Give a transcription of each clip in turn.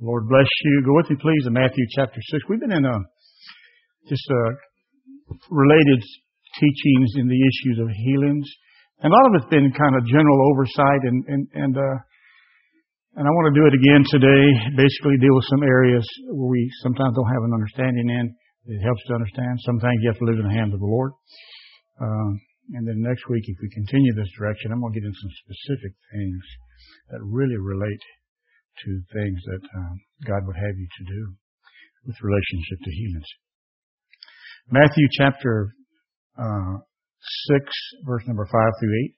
Lord bless you. Go with me, please, to Matthew chapter 6. We've been in related teachings in the issues of healings. And a lot of it's been kind of general oversight, and I want to do it again today, basically deal with some areas where we sometimes don't have an understanding in. It helps to understand. Sometimes you have to live in the hands of the Lord. And then next week, if we continue this direction, I'm going to get into some specific things that really relate to things that God would have you to do with relationship to healings. Matthew chapter 6, verse number 5 through 8.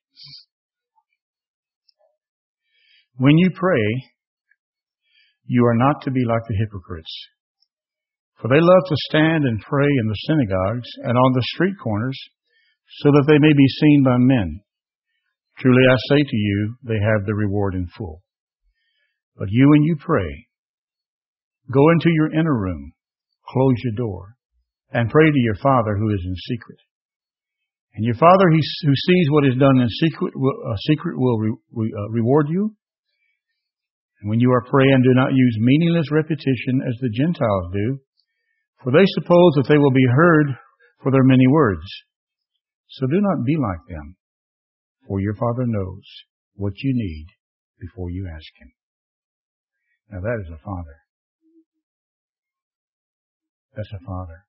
When you pray, you are not to be like the hypocrites, for they love to stand and pray in the synagogues and on the street corners, so that they may be seen by men. Truly I say to you, they have the reward in full. But you, when you pray, go into your inner room, close your door, and pray to your Father who is in secret. And your Father who sees what is done in secret will reward you. And when you are praying, do not use meaningless repetition as the Gentiles do, for they suppose that they will be heard for their many words. So do not be like them, for your Father knows what you need before you ask Him. Now that is a Father. That's a Father.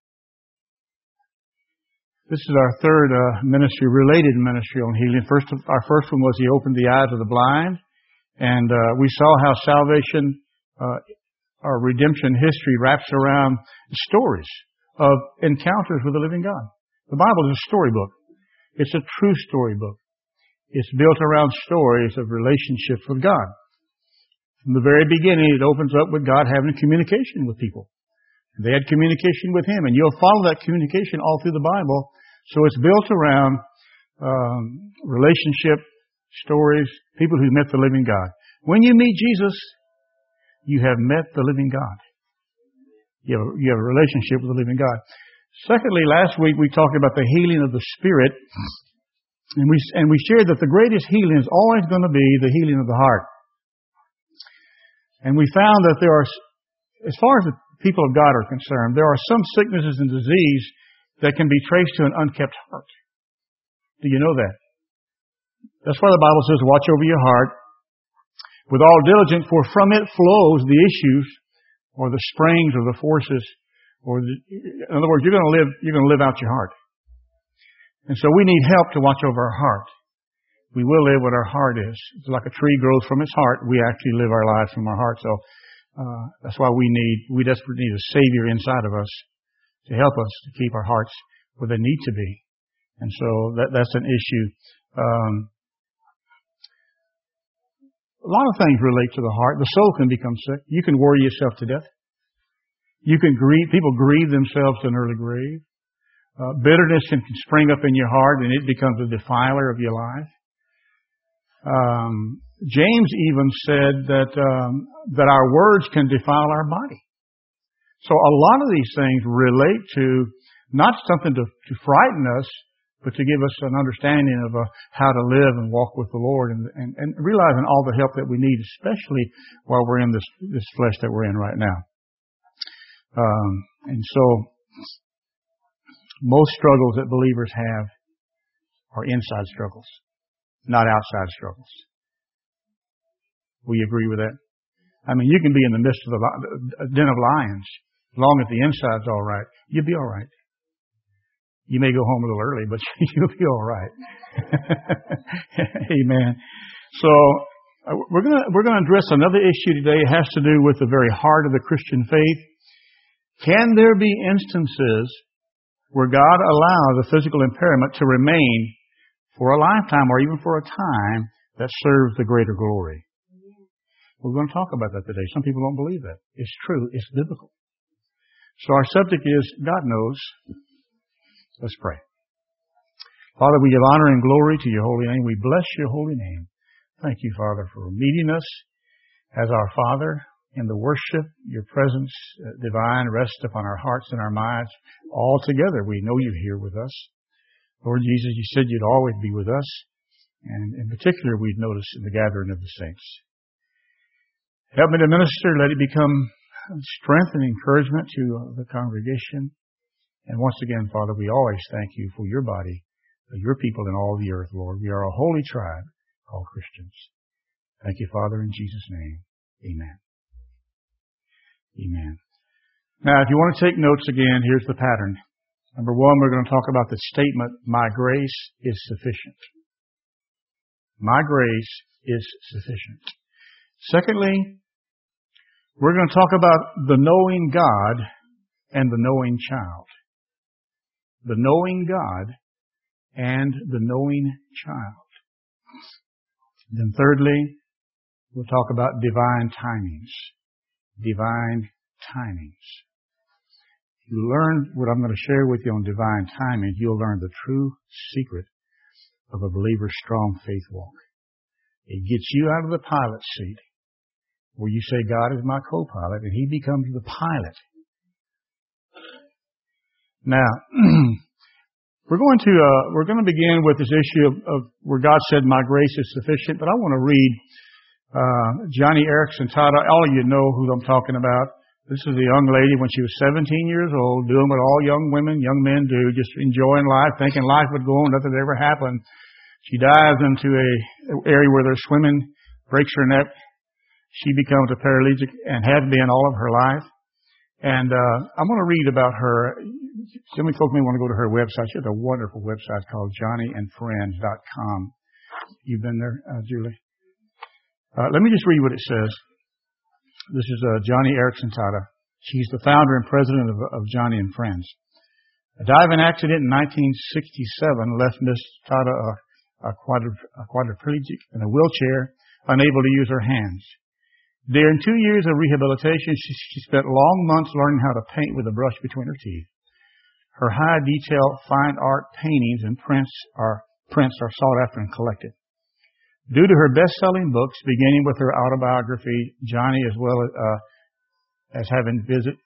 This is our third related ministry on healing. Our first one was He opened the eyes of the blind. And we saw how salvation, our redemption history wraps around stories of encounters with the living God. The Bible is a storybook. It's a true storybook. It's built around stories of relationships with God. From the very beginning, it opens up with God having communication with people. They had communication with Him, and you'll follow that communication all through the Bible. So it's built around relationship stories, people who met the living God. When you meet Jesus, you have met the living God. You have a relationship with the living God. Secondly, last week we talked about the healing of the Spirit, and we shared that the greatest healing is always going to be the healing of the heart. And we found that there are, as far as the people of God are concerned, there are some sicknesses and disease that can be traced to an unkept heart. Do you know that? That's why the Bible says, watch over your heart with all diligence, for from it flows the issues, or the springs, or the forces, in other words, you're going to live out your heart. And so we need help to watch over our heart. We will live what our heart is. It's like a tree grows from its heart. We actually live our lives from our heart. So that's why we desperately need a Savior inside of us to help us to keep our hearts where they need to be. And so that's an issue. A lot of things relate to the heart. The soul can become sick. You can worry yourself to death. You can grieve. People grieve themselves to an early grave. Bitterness can spring up in your heart, and it becomes a defiler of your life. James even said that our words can defile our body. So a lot of these things relate to not something to frighten us, but to give us an understanding of how to live and walk with the Lord, and realizing all the help that we need, especially while we're in this flesh that we're in right now. And so most struggles that believers have are inside struggles, not outside struggles. Will you agree with that? I mean, you can be in the midst of a den of lions. As long as the inside's all right, you'll be all right. You may go home a little early, but you'll be all right. Amen. So we're going to address another issue today. It has to do with the very heart of the Christian faith. Can there be instances where God allows a physical impairment to remain for a lifetime or even for a time that serves the greater glory? We're going to talk about that today. Some people don't believe that. It's true. It's biblical. So our subject is God knows. Let's pray. Father, we give honor and glory to your holy name. We bless your holy name. Thank you, Father, for meeting us as our Father in the worship. Your presence divine rests upon our hearts and our minds. All together, we know you're here with us. Lord Jesus, you said you'd always be with us. And in particular, we'd notice in the gathering of the saints. Help me to minister. Let it become strength and encouragement to the congregation. And once again, Father, we always thank you for your body, for your people in all the earth, Lord. We are a holy tribe called Christians. Thank you, Father, in Jesus' name. Amen. Amen. Now, if you want to take notes again, here's the pattern. Number one, we're going to talk about the statement, my grace is sufficient. My grace is sufficient. Secondly, we're going to talk about the knowing God and the knowing child. The knowing God and the knowing child. Then thirdly, we'll talk about divine timings. Divine timings. If you learn what I'm going to share with you on divine timing, you'll learn the true secret of a believer's strong faith walk. It gets you out of the pilot seat where you say, God is my co-pilot, and He becomes the pilot. Now, we're going to begin with this issue of where God said, my grace is sufficient, but I want to read Joni Eareckson Tada. All of you know who I'm talking about. This is a young lady when she was 17 years old, doing what all young women, young men do, just enjoying life, thinking life would go on, nothing would ever happen. She dives into an area where they're swimming, breaks her neck. She becomes a paralytic and has been all of her life. And I'm going to read about her. Some folks may want to go to her website. She has a wonderful website called JoniandFriends.com. You've been there, Julie? Let me just read what it says. This is Joni Eareckson Tada. She's the founder and president of Joni and Friends. A diving accident in 1967 left Miss Tada a quadriplegic in a wheelchair, unable to use her hands. During 2 years of rehabilitation, she spent long months learning how to paint with a brush between her teeth. Her high-detail fine art paintings and prints are sought after and collected. Due to her best-selling books, beginning with her autobiography, Joni, as well as having visited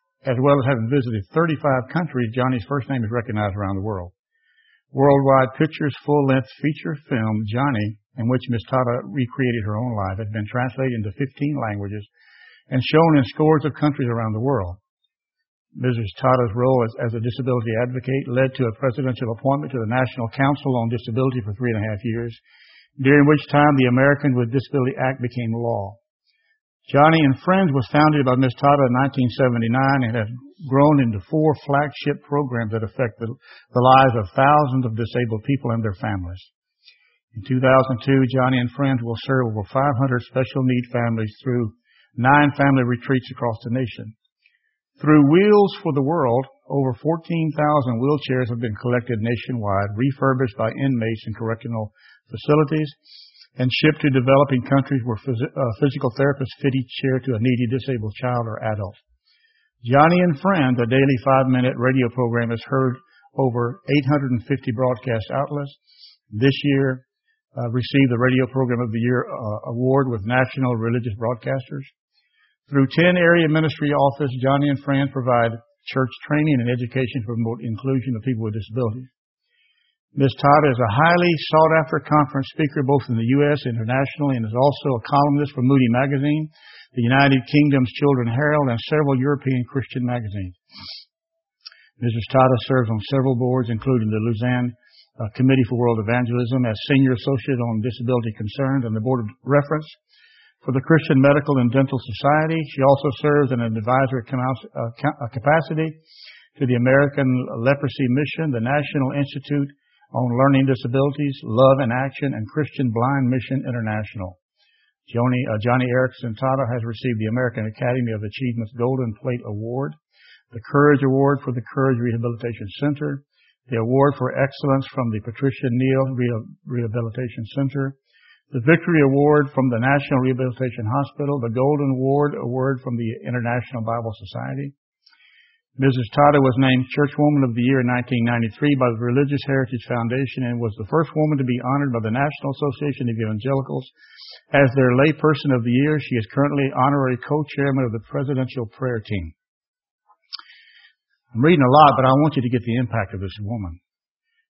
35 countries, Joni's first name is recognized around the world. Worldwide Pictures full-length feature film, Joni, in which Ms. Tada recreated her own life, has been translated into 15 languages and shown in scores of countries around the world. Mrs. Tada's role as a disability advocate led to a presidential appointment to the National Council on Disability for 3.5 years, during which time the Americans with Disability Act became law. Joni and Friends was founded by Ms. Tada in 1979 and has grown into 4 flagship programs that affect the lives of thousands of disabled people and their families. In 2002, Joni and Friends will serve over 500 special need families through 9 family retreats across the nation. Through Wheels for the World, over 14,000 wheelchairs have been collected nationwide, refurbished by inmates in correctional facilities, and shipped to developing countries where physical therapists fit each chair to a needy disabled child or adult. Joni and Friends, a daily 5-minute radio program, has heard over 850 broadcast outlets. This year, received the Radio Program of the Year award with National Religious Broadcasters. Through 10 area ministry offices, Joni and Friends provide church training and education to promote inclusion of people with disabilities. Ms. Tada is a highly sought-after conference speaker both in the U.S. and internationally, and is also a columnist for Moody Magazine, the United Kingdom's Children's Herald, and several European Christian magazines. Mrs. Tada serves on several boards, including the Lausanne Committee for World Evangelism as Senior Associate on Disability Concerns and the Board of Reference for the Christian Medical and Dental Society. She also serves in an advisory capacity to the American Leprosy Mission, the National Institute on Learning Disabilities, Love in Action, and Christian Blind Mission International. Joni Eareckson Tada has received the American Academy of Achievement's Golden Plate Award, the Courage Award for the Courage Rehabilitation Center, the Award for Excellence from the Patricia Neal Rehabilitation Center, the Victory Award from the National Rehabilitation Hospital, the Golden Award from the International Bible Society. Mrs. Tada was named Churchwoman of the Year in 1993 by the Religious Heritage Foundation and was the first woman to be honored by the National Association of Evangelicals as their layperson of the year. She is currently honorary co-chairman of the Presidential Prayer Team. I'm reading a lot, but I want you to get the impact of this woman.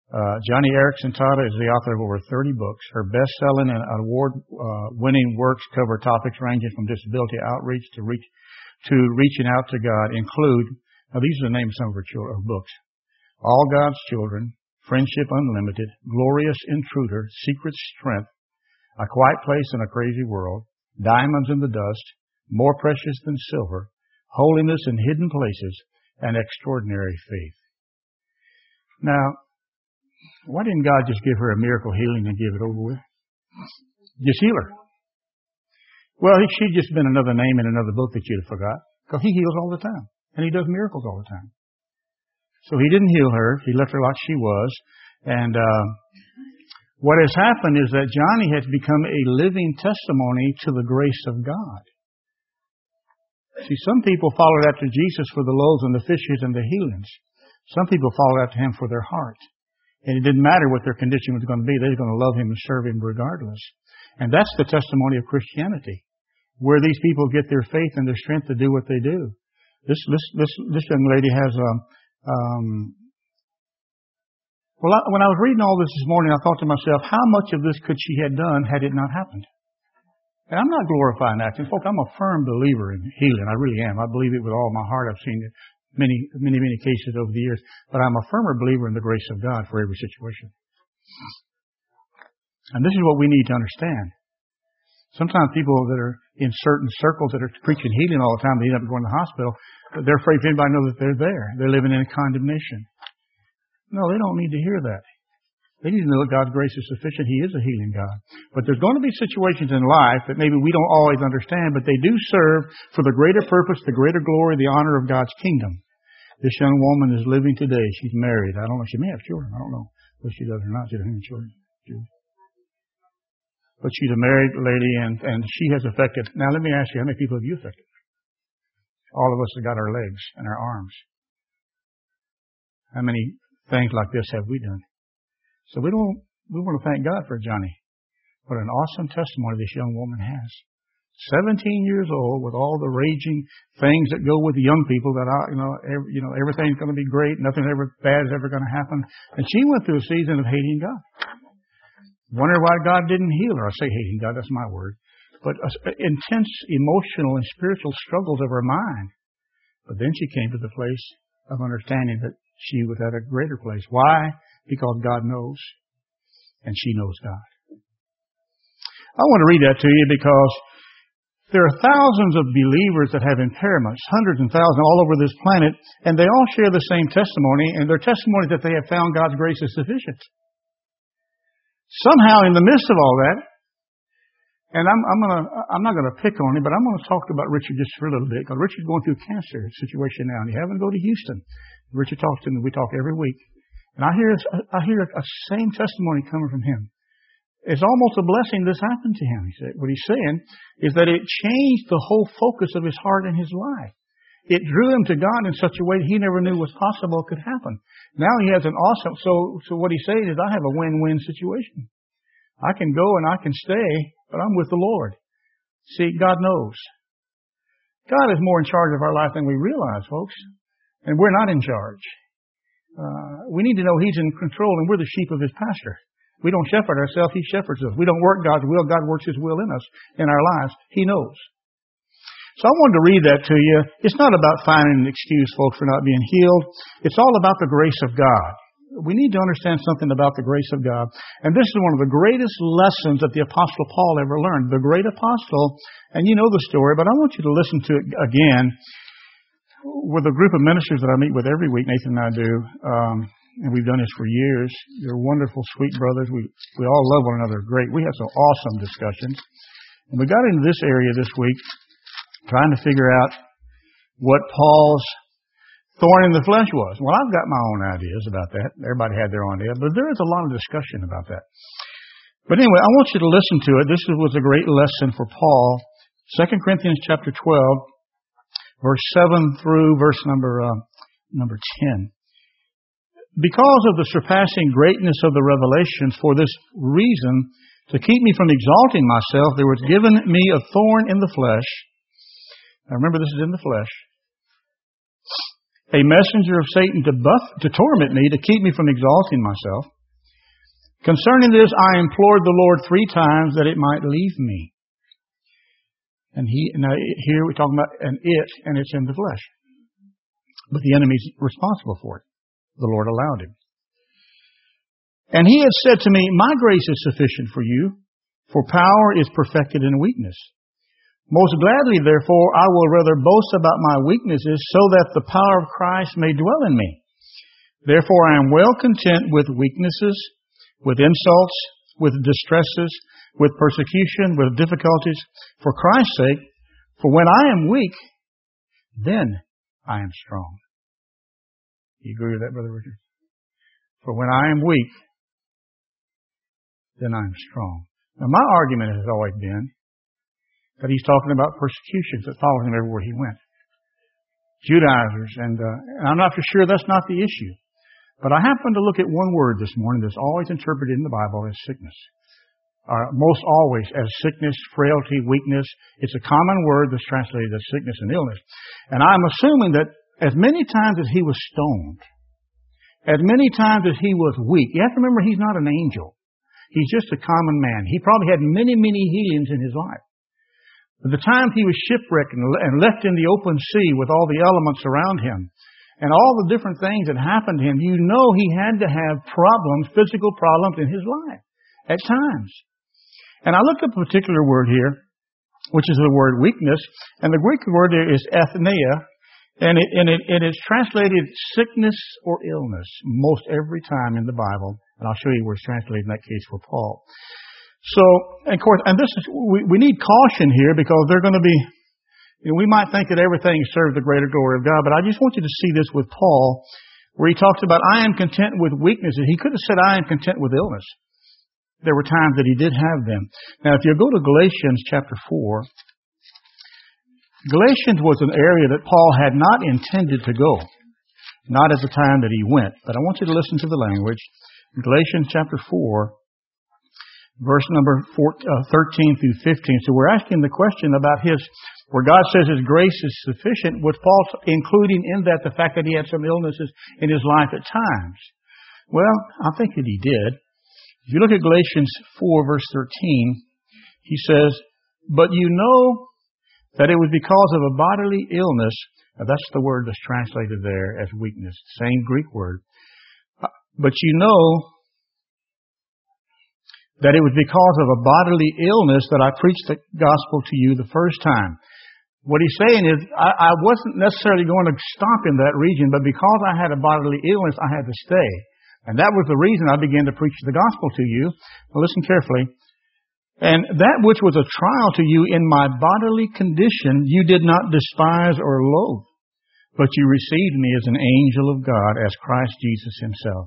Johnny Erickson Tata is the author of over 30 books. Her best-selling and award-winning works cover topics ranging from disability outreach to reaching out to God. Include, now these are the names of some of her books: All God's Children, Friendship Unlimited, Glorious Intruder, Secret Strength, A Quiet Place in a Crazy World, Diamonds in the Dust, More Precious Than Silver, Holiness in Hidden Places, and Extraordinary Faith. Now, why didn't God just give her a miracle healing and give it over with? Just heal her. Well, she'd just been another name in another book that you'd have forgot, because He heals all the time, and He does miracles all the time. So He didn't heal her. He left her like she was. And what has happened is that Johnny has become a living testimony to the grace of God. See, some people followed after Jesus for the loaves and the fishes and the healings. Some people followed after Him for their heart. And it didn't matter what their condition was going to be. They were going to love Him and serve Him regardless. And that's the testimony of Christianity, where these people get their faith and their strength to do what they do. This young lady has when I was reading all this morning, I thought to myself, how much of this could she have done had it not happened? And I'm not glorifying acting. Folks, I'm a firm believer in healing. I really am. I believe it with all my heart. I've seen it many cases over the years. But I'm a firmer believer in the grace of God for every situation. And this is what we need to understand. Sometimes people that are in certain circles that are preaching healing all the time, they end up going to the hospital. They're afraid if anybody knows that they're there. They're living in condemnation. No, they don't need to hear that. They need to know that God's grace is sufficient. He is a healing God. But there's going to be situations in life that maybe we don't always understand, but they do serve for the greater purpose, the greater glory, the honor of God's kingdom. This young woman is living today. She's married. I don't know. She may have children. I don't know whether she does or not. She doesn't have children. But she's a married lady, and she has affected. Now, let me ask you, how many people have you affected? All of us have got our legs and our arms. How many things like this have we done? So we want to thank God for Johnny. What an awesome testimony this young woman has. 17 years old with all the raging things that go with young people that everything's going to be great, nothing ever bad is ever going to happen. And she went through a season of hating God. Wonder why God didn't heal her. I say hating God, that's my word. But intense emotional and spiritual struggles of her mind. But then she came to the place of understanding that she was at a greater place. Why? Because God knows, and she knows God. I want to read that to you because there are thousands of believers that have impairments, hundreds and thousands all over this planet, and they all share the same testimony, and their testimony that they have found God's grace is sufficient. Somehow, in the midst of all that, and I'm not going to pick on him, but I'm going to talk about Richard just for a little bit, because Richard's going through a cancer situation now, and he's having to go to Houston. Richard talks to me. We talk every week. And I hear a same testimony coming from him. It's almost a blessing this happened to him. He said, what he's saying is that it changed the whole focus of his heart and his life. It drew him to God in such a way that he never knew was possible could happen. Now he has an awesome, so what he's saying is I have a win-win situation. I can go and I can stay, but I'm with the Lord. See, God knows. God is more in charge of our life than we realize, folks. And we're not in charge. We need to know He's in control and we're the sheep of His pasture. We don't shepherd ourselves, He shepherds us. We don't work God's will, God works His will in us, in our lives. He knows. So I wanted to read that to you. It's not about finding an excuse, folks, for not being healed. It's all about the grace of God. We need to understand something about the grace of God. And this is one of the greatest lessons that the Apostle Paul ever learned. The great apostle, and you know the story, but I want you to listen to it again. With a group of ministers that I meet with every week, Nathan and I do, and we've done this for years. They're wonderful, sweet brothers. We all love one another. Great. We had some awesome discussions. And we got into this area this week, trying to figure out what Paul's thorn in the flesh was. Well, I've got my own ideas about that. Everybody had their own idea, but there is a lot of discussion about that. But anyway, I want you to listen to it. This was a great lesson for Paul. 2 Corinthians chapter 12. Verse 7 through verse number 10. Because of the surpassing greatness of the revelations, for this reason, to keep me from exalting myself, there was given me a thorn in the flesh. Now remember, this is in the flesh. A messenger of Satan to torment me, to keep me from exalting myself. Concerning this, I implored the Lord 3 times that it might leave me. And now here we're talking about and it's in the flesh. But the enemy's responsible for it. The Lord allowed him. And he had said to me, my grace is sufficient for you, for power is perfected in weakness. Most gladly, therefore, I will rather boast about my weaknesses, so that the power of Christ may dwell in me. Therefore, I am well content with weaknesses, with insults, with distresses, with persecution, with difficulties, for Christ's sake. For when I am weak, then I am strong. You agree with that, Brother Richard? For when I am weak, then I am strong. Now, my argument has always been that he's talking about persecutions that followed him everywhere he went. Judaizers, and I'm not for sure that's not the issue. But I happen to look at one word this morning that's always interpreted in the Bible as sickness. Most always as sickness, frailty, weakness. It's a common word that's translated as sickness and illness. And I'm assuming that as many times as he was stoned, as many times as he was weak, you have to remember he's not an angel. He's just a common man. He probably had many, many healings in his life. But the time he was shipwrecked and left in the open sea with all the elements around him, and all the different things that happened to him, you know he had to have problems, physical problems in his life at times. And I looked up a particular word here, which is the word weakness, and the Greek word there is athenia, and it's translated sickness or illness most every time in the Bible. And I'll show you where it's translated in that case for Paul. So, of course, and this is, we need caution here because they're going to be, we might think that everything serves the greater glory of God, but I just want you to see this with Paul, where he talks about, I am content with weaknesses. He could have said, I am content with illness. There were times that he did have them. Now, if you go to Galatians chapter 4, Galatians was an area that Paul had not intended to go, not at the time that he went. But I want you to listen to the language. Galatians chapter 4, verse number 13 through 15. So we're asking the question about where God says His grace is sufficient, was Paul including in that the fact that he had some illnesses in his life at times? Well, I think that he did. If you look at Galatians 4, verse 13, he says, but you know that it was because of a bodily illness, now that's the word that's translated there as weakness, same Greek word. But you know that it was because of a bodily illness that I preached the gospel to you the first time. What he's saying is, I wasn't necessarily going to stop in that region, but because I had a bodily illness, I had to stay. And that was the reason I began to preach the gospel to you. Now listen carefully. And that which was a trial to you in my bodily condition, you did not despise or loathe, but you received me as an angel of God, as Christ Jesus Himself.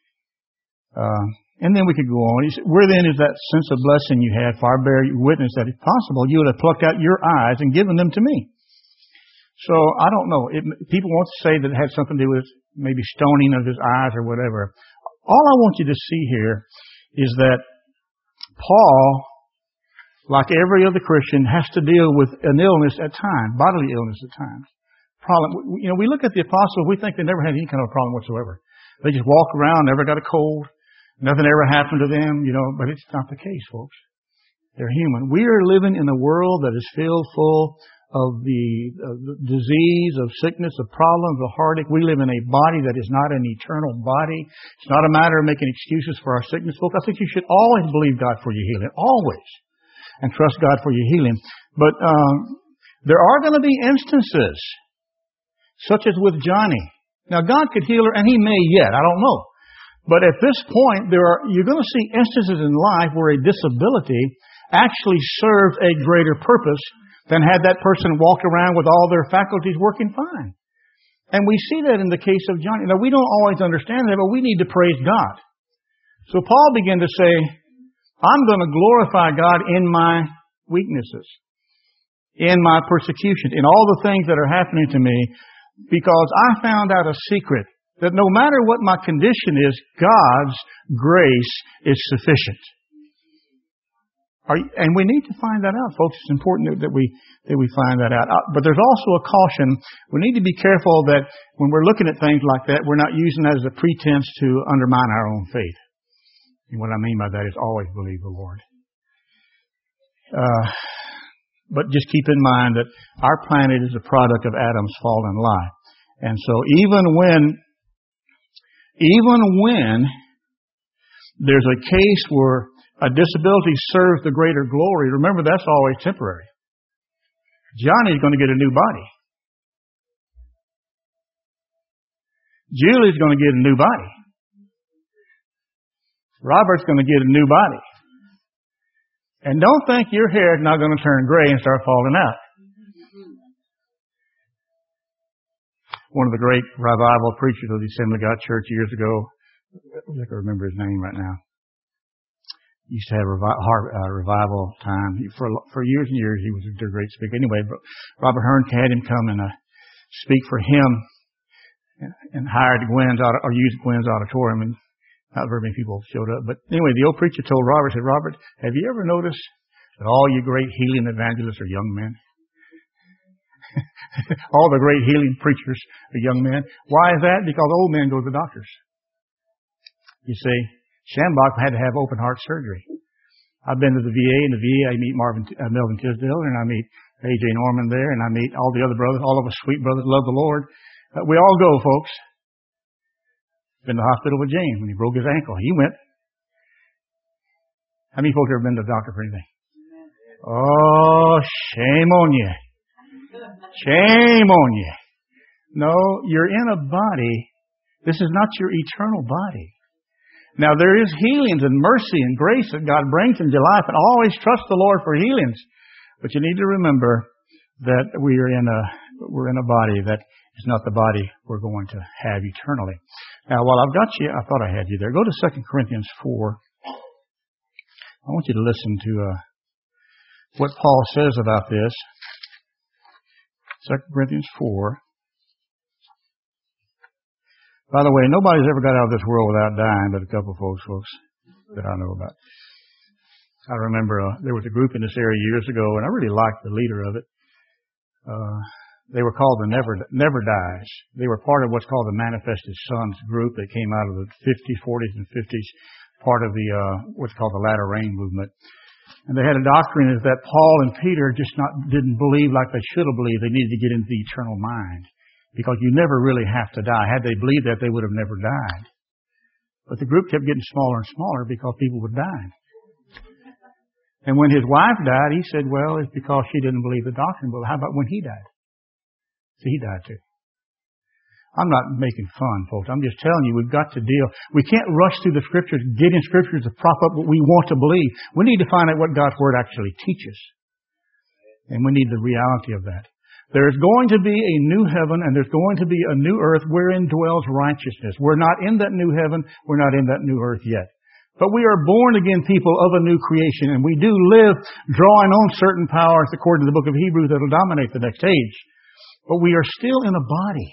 And then we could go on. He said, where then is that sense of blessing you had? For I bear witness that if possible, you would have plucked out your eyes and given them to me. So, I don't know. People want to say that it had something to do with maybe stoning of his eyes or whatever. All I want you to see here is that Paul, like every other Christian, has to deal with an illness at times, bodily illness at times. Problem. We look at the apostles, we think they never had any kind of problem whatsoever. They just walk around, never got a cold. Nothing ever happened to them, but it's not the case, folks. They're human. We are living in a world that is filled full of the disease, of sickness, of problems, of heartache. We live in a body that is not an eternal body. It's not a matter of making excuses for our sickness, folks. I think you should always believe God for your healing. Always. And trust God for your healing. But there are going to be instances, such as with Johnny. Now, God could heal her, and He may yet. I don't know. But at this point, you're going to see instances in life where a disability actually serves a greater purpose than had that person walked around with all their faculties working fine. And we see that in the case of Johnny. Now, we don't always understand that, but we need to praise God. So Paul began to say, I'm going to glorify God in my weaknesses, in my persecution, in all the things that are happening to me, because I found out a secret that no matter what my condition is, God's grace is sufficient. And we need to find that out, folks. It's important that we find that out. But there's also a caution. We need to be careful that when we're looking at things like that, we're not using that as a pretense to undermine our own faith. And what I mean by that is always believe the Lord. But just keep in mind that our planet is a product of Adam's fallen lie. And so even when there's a case where a disability serves the greater glory, remember that's always temporary. Johnny's going to get a new body. Julie's going to get a new body. Robert's going to get a new body. And don't think your hair is not going to turn gray and start falling out. One of the great revival preachers of the Assembly of God Church years ago, I wish I could remember his name right now, used to have revival time. For years and years, he was a great speaker. Anyway, Robert Hearn had him come and speak for him and hired used Gwen's auditorium, and not very many people showed up. But anyway, the old preacher told Robert, said, Robert, have you ever noticed that all you great healing evangelists are young men? All the great healing preachers are young men. Why is that? Because old men go to the doctors. You see, Shambach had to have open heart surgery. I've been to the VA. In the VA, I meet Melvin Tisdale, and I meet A.J. Norman there, and I meet all the other brothers, all of us sweet brothers, love the Lord. We all go, folks. Been to the hospital with James when he broke his ankle. He went. How many folks have ever been to the doctor for anything? Oh, shame on you. Shame on you. No, you're in a body. This is not your eternal body. Now, there is healings and mercy and grace that God brings into your life, and always trust the Lord for healings. But you need to remember that we're in a body that is not the body we're going to have eternally. Now, while I've got you, I thought I had you there. Go to 2 Corinthians 4. I want you to listen to what Paul says about this. 2 Corinthians 4. By the way, nobody's ever got out of this world without dying but a couple of folks that I know about. I remember there was a group in this area years ago, and I really liked the leader of it. They were called the Never Dies. They were part of what's called the Manifested Sons group that came out of the 50s, 40s, and 50s, part of the what's called the Latter Rain movement. And they had a doctrine is that Paul and Peter just didn't believe like they should have believed. They needed to get into the eternal mind. Because you never really have to die. Had they believed that, they would have never died. But the group kept getting smaller and smaller because people would die. And when his wife died, he said, well, it's because she didn't believe the doctrine. Well, how about when he died? See, he died too. I'm not making fun, folks. I'm just telling you, we've got to deal. We can't rush through the Scriptures, get in Scriptures to prop up what we want to believe. We need to find out what God's Word actually teaches. And we need the reality of that. There is going to be a new heaven and there's going to be a new earth wherein dwells righteousness. We're not in that new heaven. We're not in that new earth yet. But we are born again people of a new creation, and we do live drawing on certain powers according to the book of Hebrews that will dominate the next age. But we are still in a body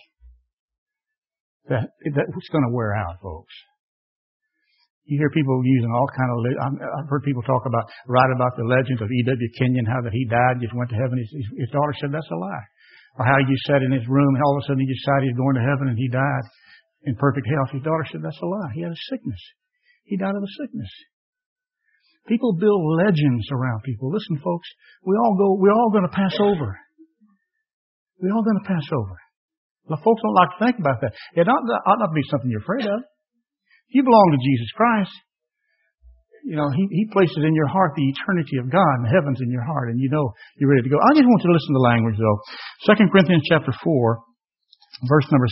that's going to wear out, folks. You hear people using all kind of. I've heard people write about the legends of E.W. Kenyon, how that he died, just went to heaven. His daughter said that's a lie. Or how he just sat in his room and all of a sudden he decided he's going to heaven and he died in perfect health. His daughter said that's a lie. He had a sickness. He died of a sickness. People build legends around people. Listen, folks, we're all going to pass over. We're all going to pass over. Well, folks don't like to think about that. It ought not to be something you're afraid of. If you belong to Jesus Christ, you know, He places in your heart the eternity of God and the heavens in your heart, and you know you're ready to go. I just want you to listen to the language, though. 2 Corinthians chapter 4, verse number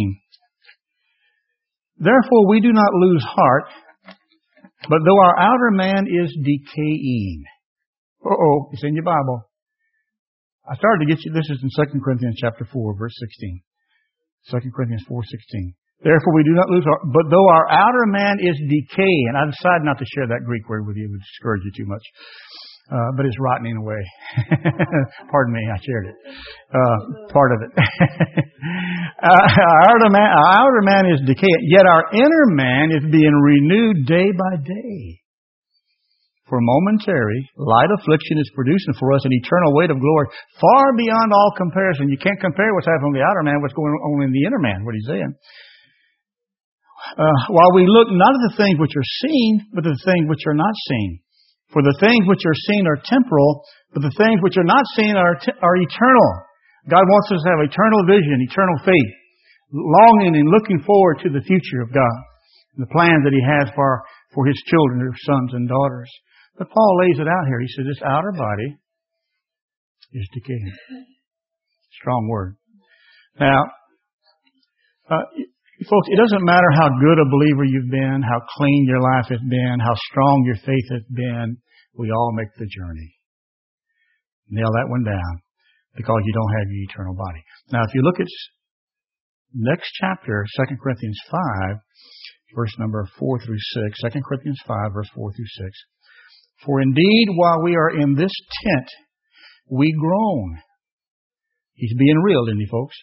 16. Therefore we do not lose heart, but though our outer man is decaying. It's in your Bible. I started to get you, this is in 2 Corinthians chapter 4, verse 16. 2 Corinthians 4:16. Therefore we do not lose heart, but though our outer man is decaying. I decided not to share that Greek word with you. It would discourage you too much. But it's rotting away. Pardon me, I shared it. Part of it. Our outer man is decaying, yet our inner man is being renewed day by day. For momentary, light affliction is producing for us an eternal weight of glory far beyond all comparison. You can't compare what's happening on the outer man, what's going on in the inner man, what he's saying. while we look not at the things which are seen, but at the things which are not seen. For the things which are seen are temporal, but the things which are not seen are eternal. God wants us to have eternal vision, eternal faith, longing and looking forward to the future of God, and the plans that He has for His children, His sons and daughters. But Paul lays it out here. He says this outer body is decaying. Strong word. Now, folks, it doesn't matter how good a believer you've been, how clean your life has been, how strong your faith has been. We all make the journey. Nail that one down, because you don't have your eternal body. Now, if you look at next chapter, 2 Corinthians 5, verse number 4 through 6. 2 Corinthians 5, verse 4 through 6. For indeed, while we are in this tent, we groan. He's being real, isn't he, folks?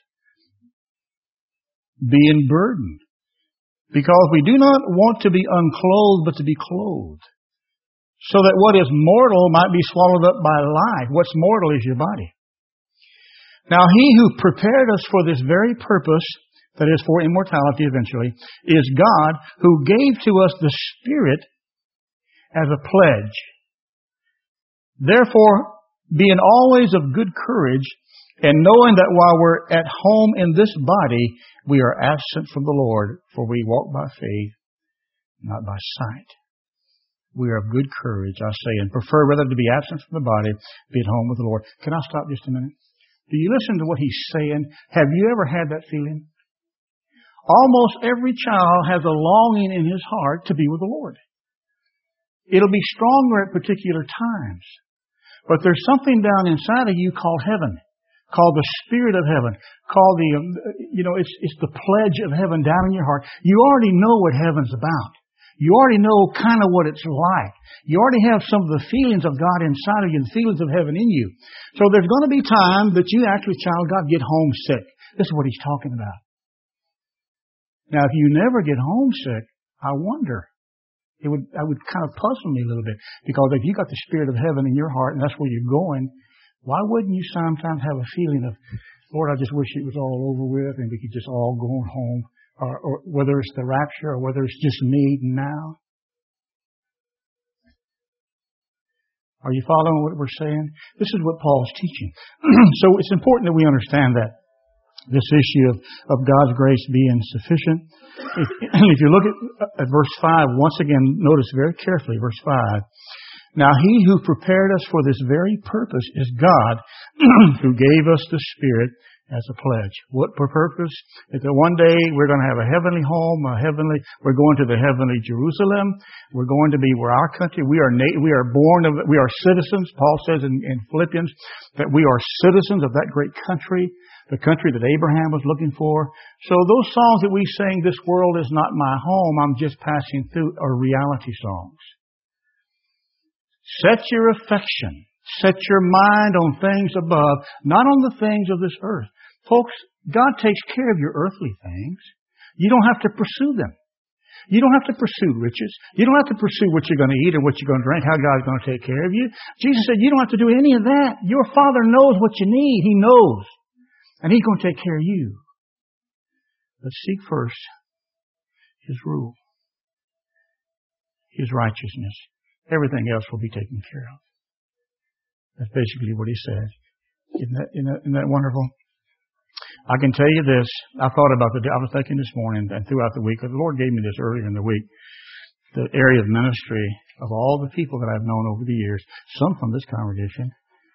Being burdened. Because we do not want to be unclothed, but to be clothed. So that what is mortal might be swallowed up by life. What's mortal is your body. Now He who prepared us for this very purpose, that is for immortality eventually, is God, who gave to us the Spirit as a pledge. Therefore, being always of good courage, and knowing that while we're at home in this body, we are absent from the Lord, for we walk by faith, not by sight. We are of good courage, I say, and prefer rather to be absent from the body, be at home with the Lord. Can I stop just a minute? Do you listen to what he's saying? Have you ever had that feeling? Almost every child has a longing in his heart to be with the Lord. It'll be stronger at particular times. But there's something down inside of you called heaven, called the Spirit of heaven, called it's the pledge of heaven down in your heart. You already know what heaven's about. You already know kind of what it's like. You already have some of the feelings of God inside of you, the feelings of heaven in you. So there's going to be time that you actually, child God, get homesick. This is what he's talking about. Now, if you never get homesick, I wonder. That would kind of puzzle me a little bit. Because if you got the Spirit of heaven in your heart and that's where you're going, why wouldn't you sometimes have a feeling of, Lord, I just wish it was all over with and we could just all go home? Or whether it's the rapture or whether it's just me now. Are you following what we're saying? This is what Paul's teaching. So it's important that we understand that. This issue of God's grace being sufficient. If you look at verse 5, once again, notice very carefully, verse 5. Now He who prepared us for this very purpose is God, who gave us the Spirit as a pledge. What purpose? Is that one day we're going to have a heavenly home, we're going to the heavenly Jerusalem. We're going to be where our country, we are citizens. Paul says in Philippians that we are citizens of that great country, the country that Abraham was looking for. So those songs that we sing, this world is not my home, I'm just passing through, are reality songs. Set your affection, set your mind on things above, not on the things of this earth. Folks, God takes care of your earthly things. You don't have to pursue them. You don't have to pursue riches. You don't have to pursue what you're going to eat or what you're going to drink, how God's going to take care of you. Jesus said you don't have to do any of that. Your Father knows what you need. He knows. And He's going to take care of you. But seek first His rule, His righteousness. Everything else will be taken care of. That's basically what he says. Isn't that wonderful? I can tell you this. I thought about I was thinking this morning and throughout the week, because the Lord gave me this earlier in the week, the area of ministry of all the people that I've known over the years, some from this congregation,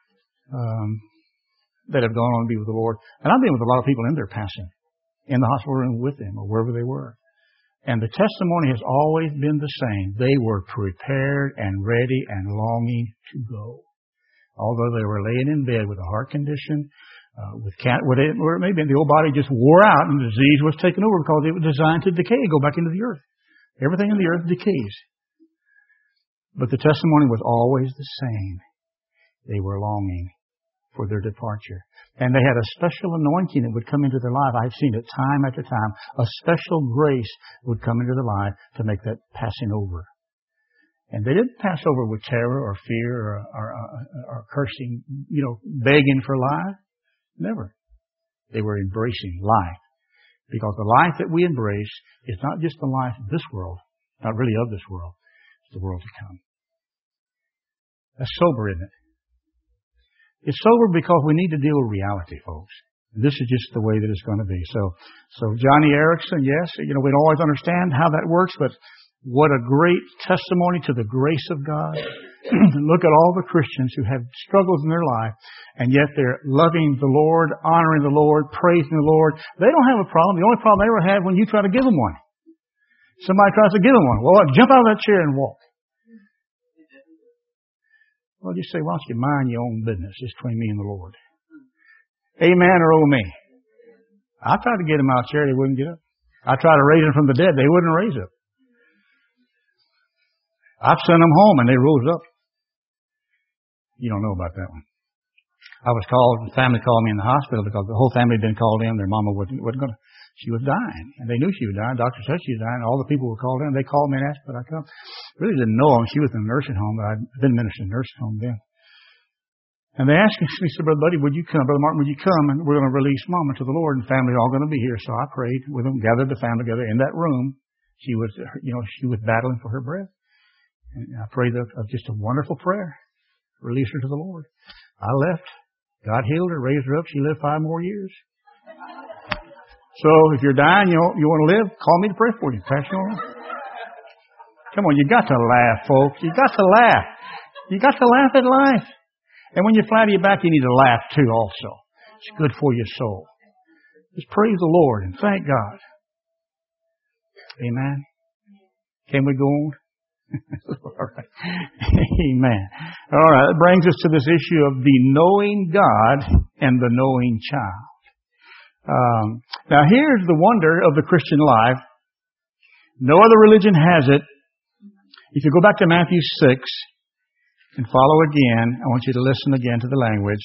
that have gone on to be with the Lord. And I've been with a lot of people in their passing, in the hospital room with them or wherever they were. And the testimony has always been the same. They were prepared and ready and longing to go. Although they were laying in bed with a heart condition, where it may be the old body just wore out and the disease was taken over because it was designed to decay, go back into the earth. Everything in the earth decays. But the testimony was always the same. They were longing for their departure. And they had a special anointing that would come into their life. I've seen it time after time. A special grace would come into their life to make that passing over. And they didn't pass over with terror or fear or cursing, begging for life. Never. They were embracing life Because the life that we embrace is not just the life of this world, not really of this world, it's the world to come. That's sober, isn't it? It's sober because we need to deal with reality, folks. This is just the way that it's going to be. So Johnny Erickson, yes, we don't always understand how that works, but what a great testimony to the grace of God. Look at all the Christians who have struggles in their life, and yet they're loving the Lord, honoring the Lord, praising the Lord. They don't have a problem. The only problem they ever have when you try to give them one. Somebody tries to give them one. Well, jump out of that chair and walk. Well, just say, why don't you mind your own business? It's between me and the Lord. Amen or oh me. I tried to get them out of the chair. They wouldn't get up. I tried to raise them from the dead. They wouldn't raise up. I've sent them home and they rose up. You don't know about that one. I was called, the family called me in the hospital because the whole family had been called in. Their mama wasn't going to, she was dying. And they knew she was dying. Doctor said she was dying. All the people were called in. They called me and asked, could I come? Really didn't know her. She was in a nursing home, but I'd been ministering in a nursing home then. And they asked me, said, Brother Buddy, would you come? Brother Martin, would you come? And we're going to release Mama to the Lord, and the family are all going to be here. So I prayed with them, gathered the family together in that room. She was, she was battling for her breath. And I prayed just a wonderful prayer. Released her to the Lord. I left. God healed her, raised her up. She lived 5 more years. So if you're dying, you want to live, call me to pray for you. Pass you on. Come on, you got to laugh, folks. You got to laugh. You got to laugh at life. And when you flatter your back, you need to laugh too also. It's good for your soul. Just praise the Lord and thank God. Amen. Can we go on? All right. Amen. All right. That brings us to this issue of the knowing God and the knowing child. Now here's the wonder of the Christian life. No other religion has it. If you go back to Matthew 6 and follow again, I want you to listen again to the language.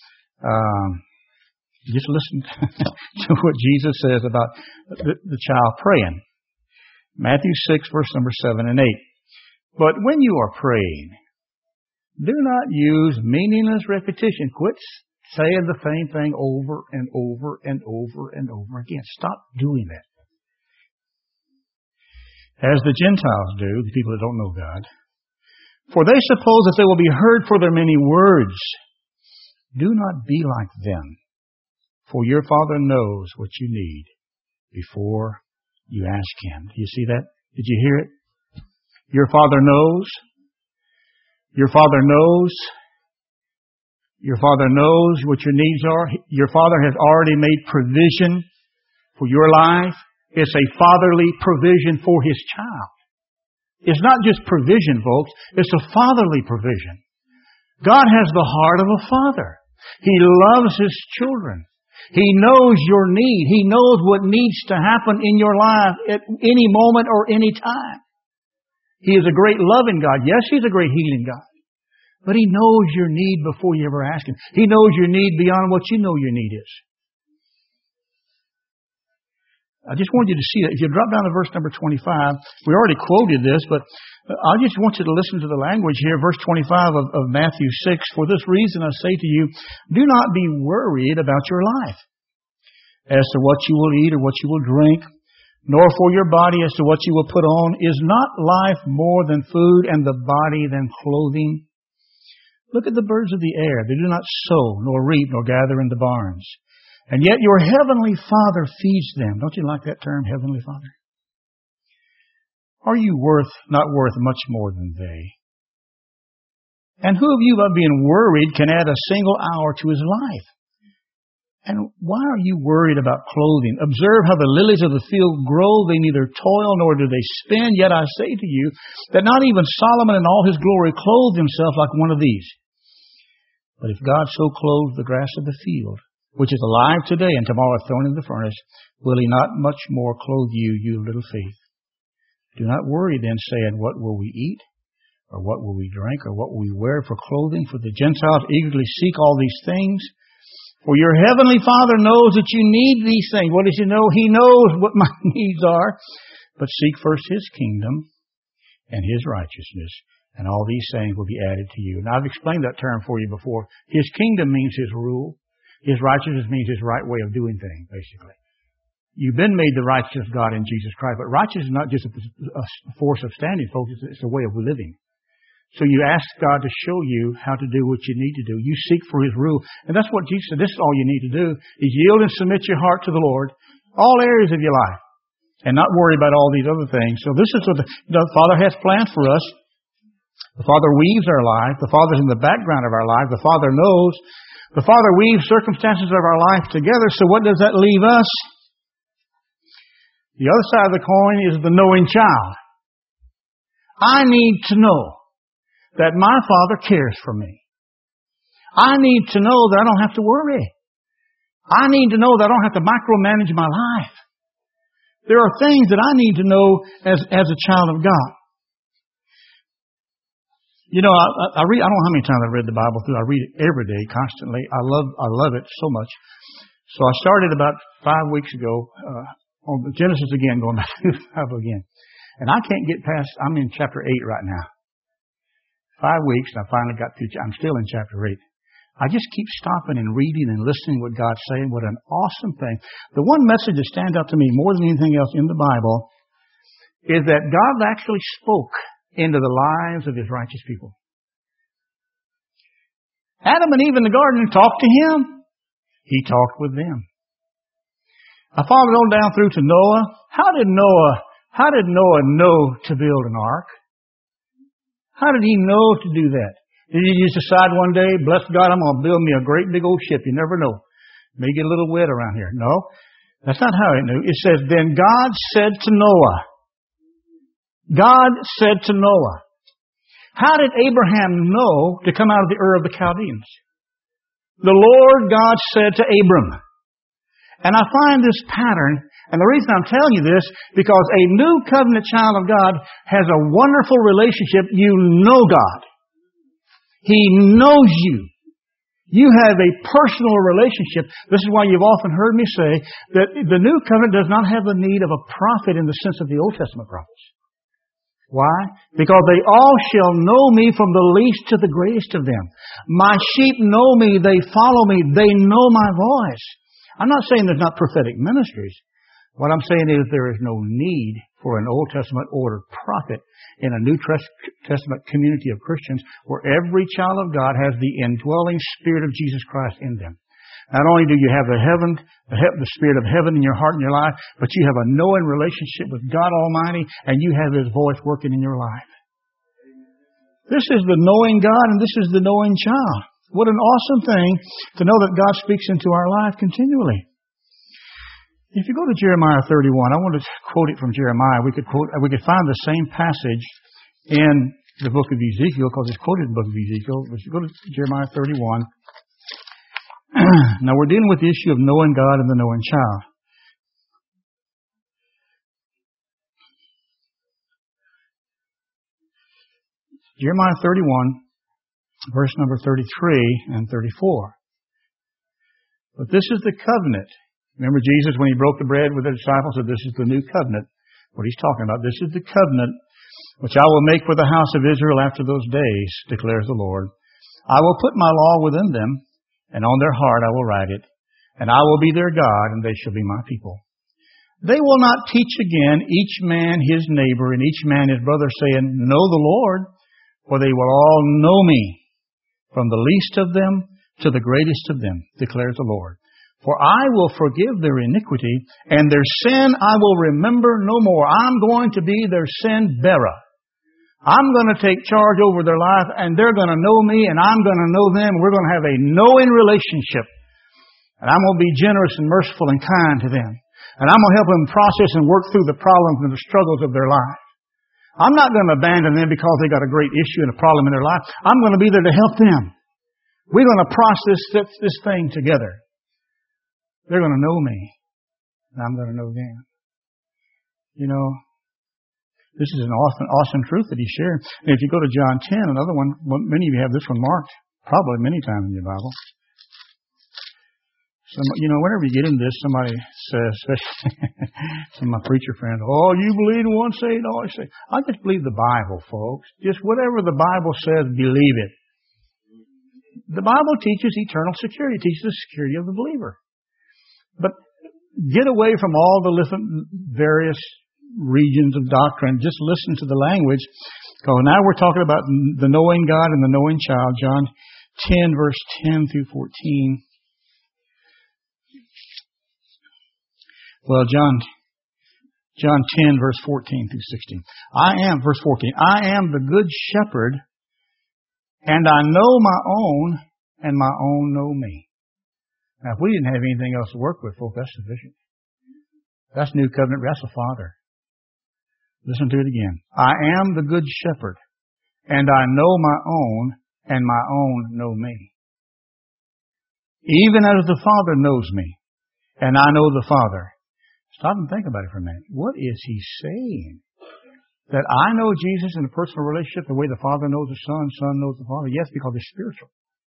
Just listen to what Jesus says about the child praying. Matthew 6, verse number 7 and 8. But when you are praying, do not use meaningless repetition. Quit saying the same thing over and over and over and over again. Stop doing that. As the Gentiles do, the people that don't know God. For they suppose that they will be heard for their many words. Do not be like them, for your Father knows what you need before you ask Him. Do you see that? Did you hear it? Your Father knows. Your Father knows. Your Father knows what your needs are. Your Father has already made provision for your life. It's a fatherly provision for His child. It's not just provision, folks. It's a fatherly provision. God has the heart of a father. He loves His children. He knows your need. He knows what needs to happen in your life at any moment or any time. He is a great loving God. Yes, He's a great healing God. But He knows your need before you ever ask Him. He knows your need beyond what you know your need is. I just want you to see that. If you drop down to verse number 25, we already quoted this, but I just want you to listen to the language here, verse 25 of Matthew 6. For this reason I say to you, do not be worried about your life, as to what you will eat or what you will drink, nor for your body as to what you will put on. Is not life more than food, and the body than clothing? Look at the birds of the air. They do not sow, nor reap, nor gather in the barns. And yet your heavenly Father feeds them. Don't you like that term, Heavenly Father? Are you not worth much more than they? And who of you, by being worried, can add a single hour to his life? And why are you worried about clothing? Observe how the lilies of the field grow. They neither toil nor do they spin. Yet I say to you that not even Solomon in all his glory clothed himself like one of these. But if God so clothes the grass of the field, which is alive today and tomorrow thrown in the furnace, will He not much more clothe you, you of little faith? Do not worry then, saying, what will we eat? Or what will we drink? Or what will we wear for clothing? For the Gentiles eagerly seek all these things. For your heavenly Father knows that you need these things. What does He know? He knows what my needs are. But seek first His kingdom and His righteousness, and all these things will be added to you. Now, I've explained that term for you before. His kingdom means His rule. His righteousness means His right way of doing things, basically. You've been made the righteousness of God in Jesus Christ. But righteousness is not just a force of standing, folks. It's a way of living. So you ask God to show you how to do what you need to do. You seek for His rule. And that's what Jesus said. This is all you need to do, is yield and submit your heart to the Lord, all areas of your life, and not worry about all these other things. So this is what the Father has planned for us. The Father weaves our life. The Father's in the background of our life. The Father knows. The Father weaves circumstances of our life together. So what does that leave us? The other side of the coin is the knowing child. I need to know that my Father cares for me. I need to know that I don't have to worry. I need to know that I don't have to micromanage my life. There are things that I need to know as a child of God. You know, I read. I don't know how many times I've read the Bible through. I read it every day, constantly. I love it so much. So I started about 5 weeks ago on Genesis again, going back to the Bible again, and I can't get past. I'm in chapter 8 right now. 5 weeks, and I finally got through. I'm still in chapter 8. I just keep stopping and reading and listening to what God's saying. What an awesome thing! The one message that stands out to me more than anything else in the Bible is that God actually spoke into the lives of His righteous people. Adam and Eve in the garden talked to Him. He talked with them. I followed on down through to Noah. How did Noah know to build an ark? How did he know to do that? Did he just decide one day, bless God, I'm going to build me a great big old ship? You never know. May get a little wet around here. No, that's not how he knew. It says, then God said to Noah. God said to Noah. How did Abraham know to come out of the Ur of the Chaldeans? The Lord God said to Abram. And I find this pattern, and the reason I'm telling you this, because a new covenant child of God has a wonderful relationship. You know God. He knows you. You have a personal relationship. This is why you've often heard me say that the new covenant does not have the need of a prophet in the sense of the Old Testament prophets. Why? Because they all shall know me from the least to the greatest of them. My sheep know me, they follow me, they know my voice. I'm not saying there's not prophetic ministries. What I'm saying is there is no need for an Old Testament ordered prophet in a New Testament community of Christians where every child of God has the indwelling Spirit of Jesus Christ in them. Not only do you have the Spirit of heaven in your heart and your life, but you have a knowing relationship with God Almighty, and you have His voice working in your life. This is the knowing God, and this is the knowing child. What an awesome thing to know that God speaks into our life continually. If you go to Jeremiah 31, I want to quote it from Jeremiah. We could find the same passage in the book of Ezekiel, because it's quoted in the book of Ezekiel. But if you go to Jeremiah 31, now we're dealing with the issue of knowing God and the knowing child. Jeremiah 31, verse number 33 and 34. But this is the covenant. Remember Jesus, when He broke the bread with the disciples, said, this is the new covenant. What He's talking about. This is the covenant which I will make with the house of Israel after those days, declares the Lord. I will put my law within them, and on their heart I will write it. And I will be their God, and they shall be my people. They will not teach again each man his neighbor and each man his brother, saying, know the Lord, for they will all know me, from the least of them to the greatest of them, declares the Lord. For I will forgive their iniquity, and their sin I will remember no more. I'm going to be their sin bearer. I'm going to take charge over their life, and they're going to know me, and I'm going to know them. We're going to have a knowing relationship. And I'm going to be generous and merciful and kind to them. And I'm going to help them process and work through the problems and the struggles of their life. I'm not going to abandon them because they got a great issue and a problem in their life. I'm going to be there to help them. We're going to process this thing together. They're going to know me, and I'm going to know them. You know, this is an awesome truth that He shared. And if you go to John 10, another one, many of you have this one marked, probably many times in your Bible. Whenever you get into this, somebody says, especially some of my preacher friends, oh, you believe in once saved, always saved. I just believe the Bible, folks. Just whatever the Bible says, believe it. The Bible teaches eternal security. It teaches the security of the believer. But get away from all the different various regions of doctrine. Just listen to the language. Because now we're talking about the knowing God and the knowing child. John 10, verse 10 through 14. Well, John 10, verse 14 through 16. Verse 14, I am the good shepherd, and I know my own, and my own know me. Now, if we didn't have anything else to work with, folks, that's sufficient. That's New Covenant. That's the Father. Listen to it again. I am the good shepherd, and I know my own, and my own know me. Even as the Father knows me, and I know the Father. Stop and think about it for a minute. What is he saying? That I know Jesus in a personal relationship the way the Father knows the Son, Son knows the Father? Yes, because it's spiritual.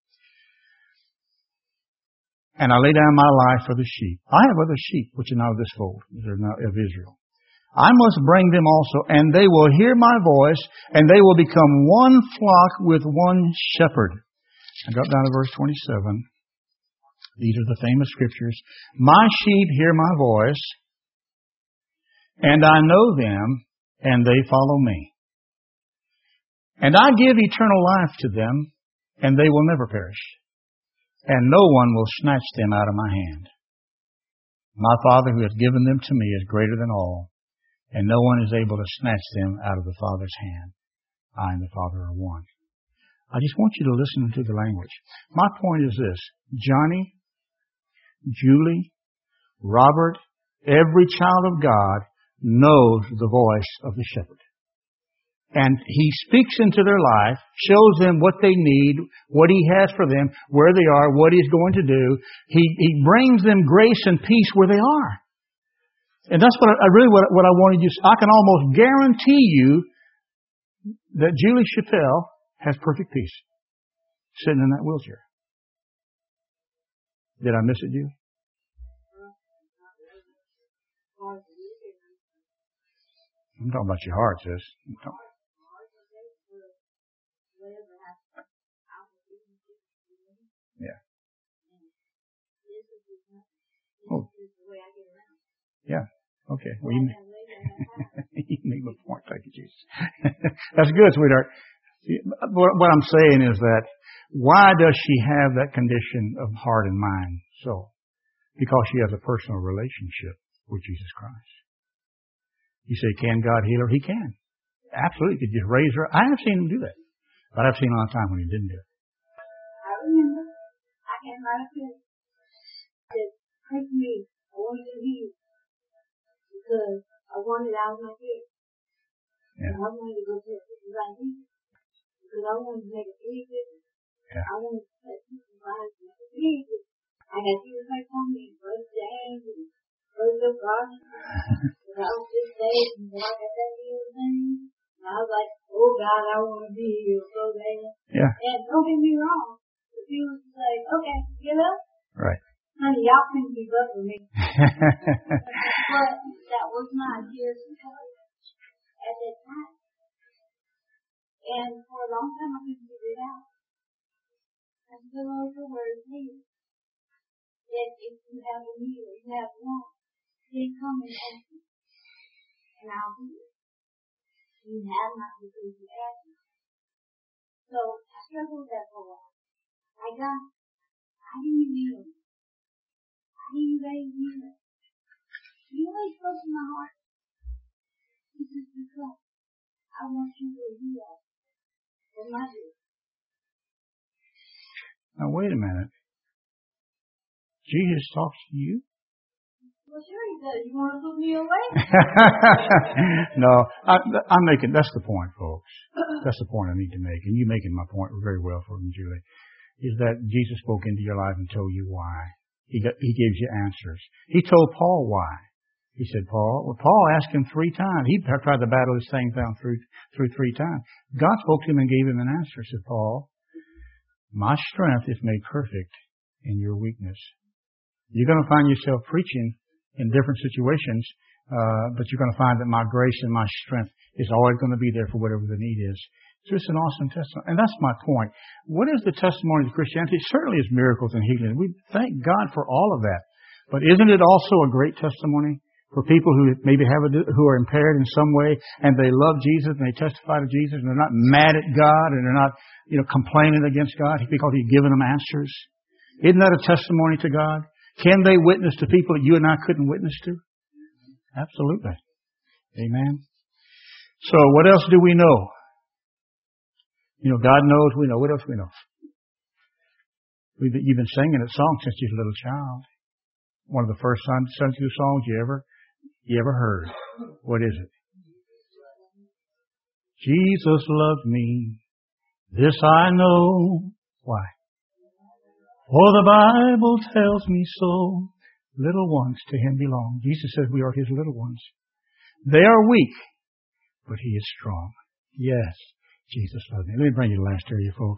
And I lay down my life for the sheep. I have other sheep which are not of this fold, they're not of Israel. I must bring them also, and they will hear my voice, and they will become one flock with one shepherd. I got down to verse 27. These are the famous scriptures. My sheep hear my voice, and I know them, and they follow me. And I give eternal life to them, and they will never perish. And no one will snatch them out of my hand. My Father who has given them to me is greater than all, and no one is able to snatch them out of the Father's hand. I and the Father are one. I just want you to listen to the language. My point is this. Johnny, Julie, Robert, every child of God knows the voice of the shepherd. And he speaks into their life, shows them what they need, what he has for them, where they are, what he's going to do. He brings them grace and peace where they are. And that's what I wanted you to. I can almost guarantee you that Julie Chappelle has perfect peace sitting in that wheelchair. Did I miss it, Julie? I'm talking about your heart, sis. Yeah. Oh. Yeah. Okay. Well, you make my point. Thank you, Jesus. That's good, sweetheart. What I'm saying is that why does she have that condition of heart and mind? So, because she has a personal relationship with Jesus Christ. You say, can God heal her? He can. Absolutely. He could just raise her. I have seen him do that. But I've seen a lot of time when he didn't do it. I remember, I came right up here. Said, pray for me. I want you to heal. Because I wanted out of my head. Yeah. And I wanted to go to the right here. Because I wanted to make a big difference. Yeah. I wanted to let people rise and make a big difference. I got you to pray for me. Brother James and Brother God. And I was just saved and I got that healed thing. And I was like, oh God, I want to be healed so bad. Yeah. And don't get me wrong. If you was like, okay, get up. Right. Honey, y'all couldn't keep up with me. But that was my dearest choice at that time. And for a long time I couldn't figure it out. Until the word says that if you have a need or you have one, then come and ask me. And I'll do it. You have not because you ask me. So I struggled with that for a while. I got, how do you heal? How do you raise me up? You always spoke to my heart. This is because I want you to heal for my good. Now wait a minute. Jesus talks to you? Well, sure he does. You want to put me away? No, I'm making, that's the point, folks. That's the point I need to make. And you're making my point very well for me, Julie. Is that Jesus spoke into your life and told you why. He gives you answers. He told Paul why. He said, Paul asked him 3 times. He tried to battle this thing down through 3 times. God spoke to him and gave him an answer. He said, Paul, my strength is made perfect in your weakness. You're going to find yourself preaching in different situations, but you're going to find that my grace and my strength is always going to be there for whatever the need is. So it's an awesome testimony. And that's my point. What is the testimony of Christianity? It certainly is miracles and healing. We thank God for all of that. But isn't it also a great testimony for people who maybe who are impaired in some way, and they love Jesus and they testify to Jesus, and they're not mad at God, and they're not, complaining against God because He's given them answers? Isn't that a testimony to God? Can they witness to people that you and I couldn't witness to? Absolutely. Amen. So what else do we know? God knows, we know. What else we know? You've been singing that song since you were a little child. One of the first Sunday school songs you ever heard. What is it? Jesus loved me, this I know. Why? For the Bible tells me so. Little ones to Him belong. Jesus says we are His little ones. They are weak, but He is strong. Yes, Jesus loves me. Let me bring you the last area, folks.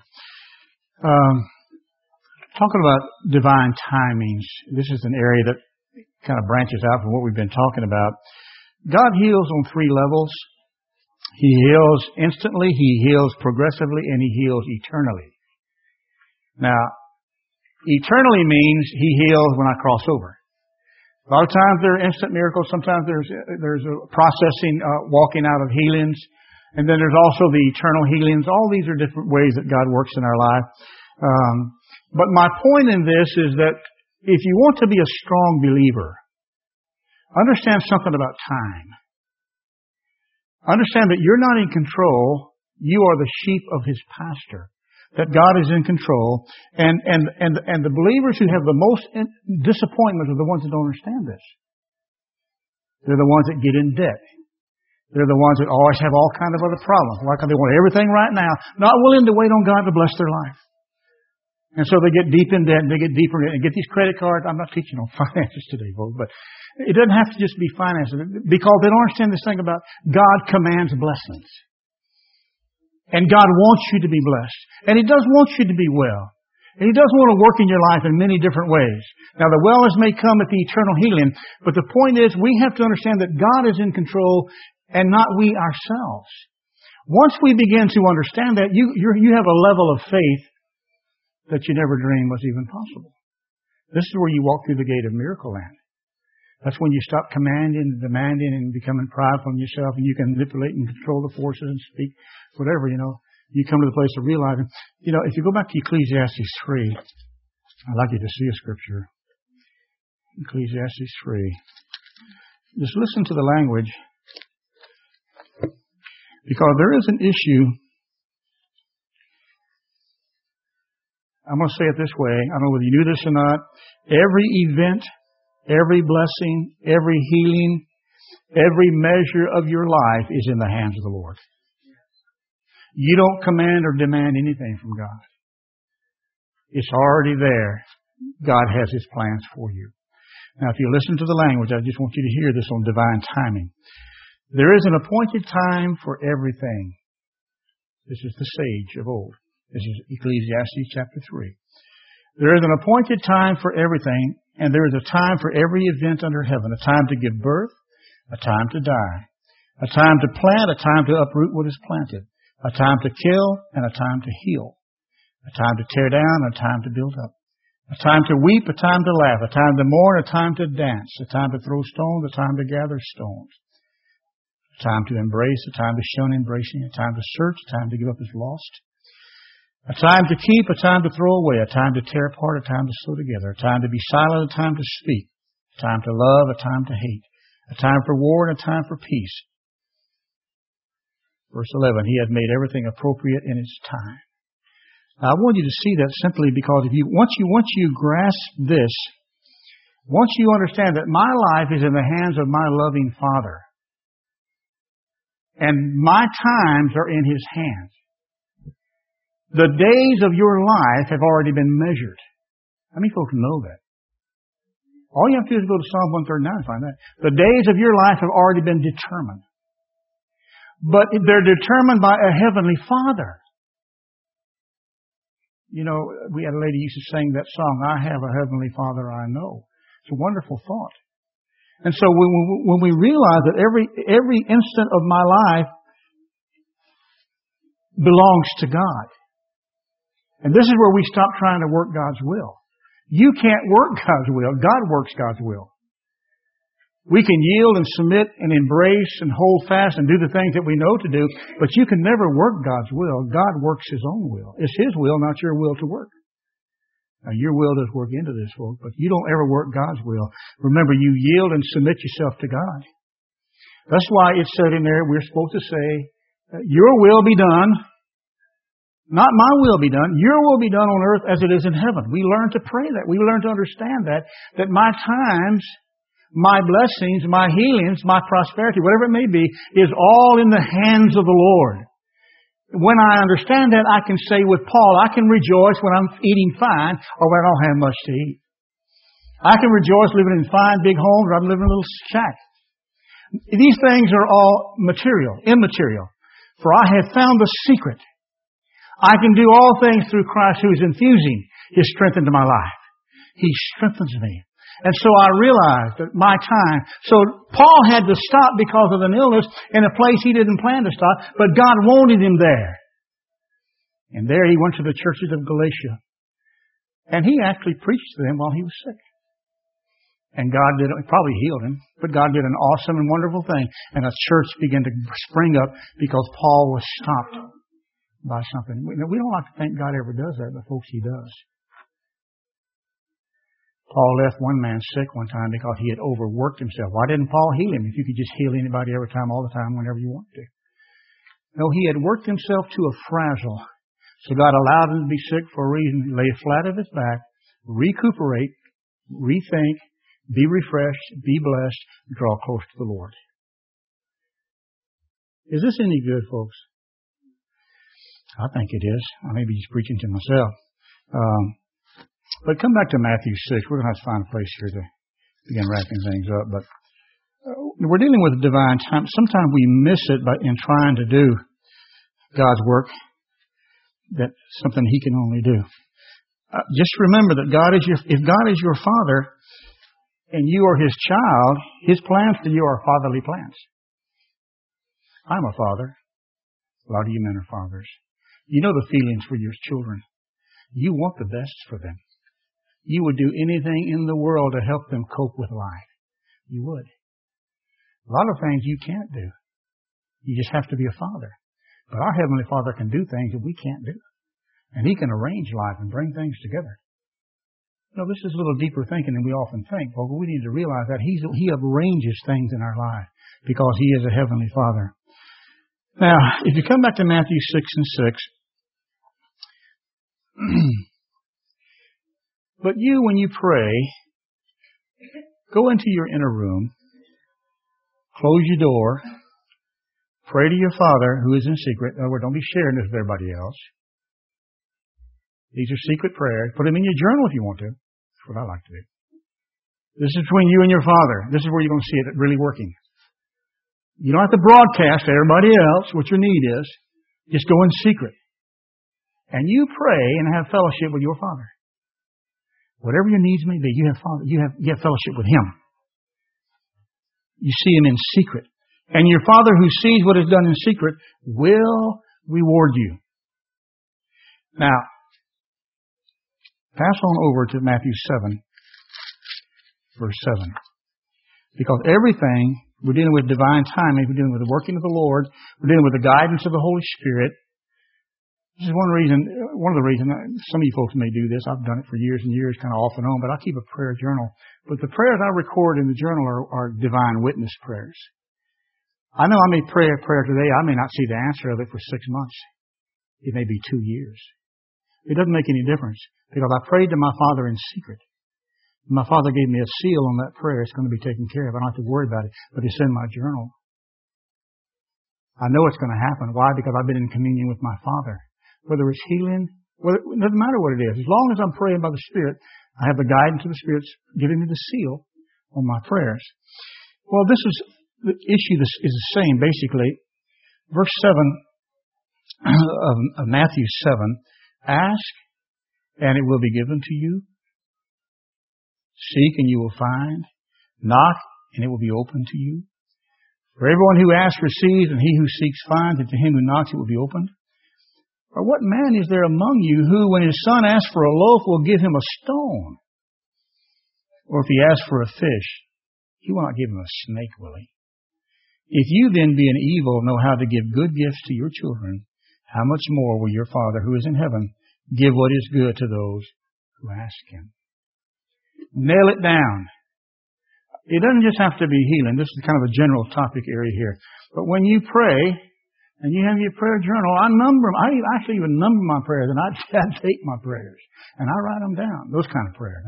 Talking about divine timings. This is an area that kind of branches out from what we've been talking about. God heals on 3 levels. He heals instantly, He heals progressively, and He heals eternally. Now, eternally means He heals when I cross over. A lot of times there are instant miracles. Sometimes there's a processing, walking out of healings. And then there's also the eternal healings. All these are different ways that God works in our life. But my point in this is that if you want to be a strong believer, understand something about time. Understand that you're not in control. You are the sheep of His pasture. That God is in control. And the believers who have the most disappointment are the ones that don't understand this. They're the ones that get in debt. They're the ones that always have all kinds of other problems. Why? Because they want everything right now, not willing to wait on God to bless their life. And so they get deep in debt, and they get deeper in it, and get these credit cards. I'm not teaching on finances today, folks, but it doesn't have to just be finances, because they don't understand this thing about God commands blessings. And God wants you to be blessed. And He does want you to be well. And He does want to work in your life in many different ways. Now, the wellness may come at the eternal healing, but the point is we have to understand that God is in control and not we ourselves. Once we begin to understand that, you have a level of faith that you never dreamed was even possible. This is where you walk through the gate of Miracle Land. That's when you stop commanding and demanding and becoming prideful in yourself, and you can manipulate and control the forces and speak whatever, You come to the place of realizing, if you go back to Ecclesiastes 3, I'd like you to see a scripture. Ecclesiastes 3. Just listen to the language. Because there is an issue. I'm going to say it this way. I don't know whether you knew this or not. Every event, every blessing, every healing, every measure of your life is in the hands of the Lord. You don't command or demand anything from God. It's already there. God has His plans for you. Now, if you listen to the language, I just want you to hear this on divine timing. There is an appointed time for everything. This is the sage of old. This is Ecclesiastes chapter 3. There is an appointed time for everything, and there is a time for every event under heaven. A time to give birth, a time to die. A time to plant, a time to uproot what is planted. A time to kill, and a time to heal. A time to tear down, a time to build up. A time to weep, a time to laugh. A time to mourn, a time to dance. A time to throw stones, a time to gather stones. A time to embrace, a time to shun embracing. A time to search, a time to give up as lost. A time to keep, a time to throw away. A time to tear apart, a time to sew together. A time to be silent, a time to speak. A time to love, a time to hate. A time for war, and a time for peace. Verse 11, He has made everything appropriate in its time. Now, I want you to see that simply because once you grasp this, once you understand that my life is in the hands of my loving Father, and my times are in His hands, the days of your life have already been measured. How many folks know that? All you have to do is go to Psalm 139 and find that. The days of your life have already been determined. But they're determined by a heavenly Father. We had a lady used to sing that song, I have a heavenly Father I know. It's a wonderful thought. And so when we realize that every instant of my life belongs to God. And this is where we stop trying to work God's will. You can't work God's will. God works God's will. We can yield and submit and embrace and hold fast and do the things that we know to do, but you can never work God's will. God works His own will. It's His will, not your will to work. Now, your will does work into this, folks, but you don't ever work God's will. Remember, you yield and submit yourself to God. That's why it said in there, we're supposed to say, your will be done, not my will be done. Your will be done on earth as it is in heaven. We learn to pray that. We learn to understand that my times, my blessings, my healings, my prosperity, whatever it may be, is all in the hands of the Lord. When I understand that, I can say with Paul, I can rejoice when I'm eating fine or when I don't have much to eat. I can rejoice living in fine big homes or I'm living in a little shack. These things are all material, immaterial. For I have found the secret. I can do all things through Christ who is infusing His strength into my life. He strengthens me. And so I realized that my time, so Paul had to stop because of an illness in a place he didn't plan to stop, but God wanted him there. And there he went to the churches of Galatia. And he actually preached to them while he was sick. And God probably healed him, but God did an awesome and wonderful thing. And a church began to spring up because Paul was stopped by something. We don't like to think God ever does that, but folks, He does. Paul left one man sick one time because he had overworked himself. Why didn't Paul heal him if you could just heal anybody every time, all the time, whenever you want to? No, he had worked himself to a frazzle. So God allowed him to be sick for a reason. Lay flat on his back, recuperate, rethink, be refreshed, be blessed, draw close to the Lord. Is this any good, folks? I think it is. I may be just preaching to myself. But come back to Matthew 6. We're going to have to find a place here to begin wrapping things up. But we're dealing with divine time. Sometimes we miss it in trying to do God's work. That's something He can only do. Just remember that if God is your Father and you are His child, His plans for you are fatherly plans. I'm a father. A lot of you men are fathers. You know the feelings for your children. You want the best for them. You would do anything in the world to help them cope with life. You would. A lot of things you can't do. You just have to be a father. But our Heavenly Father can do things that we can't do. And He can arrange life and bring things together. You know, this is a little deeper thinking than we often think, but we need to realize that He arranges things in our life because He is a Heavenly Father. Now, if you come back to Matthew 6 and 6, but you, when you pray, go into your inner room, close your door, pray to your Father who is in secret. In other words, don't be sharing this with everybody else. These are secret prayers. Put them in your journal if you want to. That's what I like to do. This is between you and your Father. This is where you're going to see it really working. You don't have to broadcast to everybody else what your need is. Just go in secret. And you pray and have fellowship with your Father. Whatever your needs may be, you have fellowship with Him. You see Him in secret. And your Father who sees what is done in secret will reward you. Now, pass on over to Matthew 7, verse 7. Because everything, we're dealing with divine timing, we're dealing with the working of the Lord, we're dealing with the guidance of the Holy Spirit. This is one of the reasons, some of you folks may do this. I've done it for years and years, kind of off and on, but I keep a prayer journal. But the prayers I record in the journal are divine witness prayers. I know I may pray a prayer today. I may not see the answer of it for 6 months. It may be 2 years. It doesn't make any difference because I prayed to my Father in secret. My Father gave me a seal on that prayer. It's going to be taken care of. I don't have to worry about it, but it's in my journal. I know it's going to happen. Why? Because I've been in communion with my Father. Whether it's healing, it doesn't matter what it is. As long as I'm praying by the Spirit, I have the guidance of the Spirit giving me the seal on my prayers. Well, the issue is the same, basically. Verse 7 of Matthew 7, ask, and it will be given to you. Seek, and you will find. Knock, and it will be opened to you. For everyone who asks receives, and he who seeks finds, and to him who knocks it will be opened. Or what man is there among you who, when his son asks for a loaf, will give him a stone? Or if he asks for a fish, he will not give him a snake, will he? If you then, being evil, know how to give good gifts to your children, how much more will your Father who is in heaven give what is good to those who ask him? Nail it down. It doesn't just have to be healing. This is kind of a general topic area here. But when you pray, and you have your prayer journal, I number them. I actually even number my prayers, and I take my prayers, and I write them down. Those kind of prayers.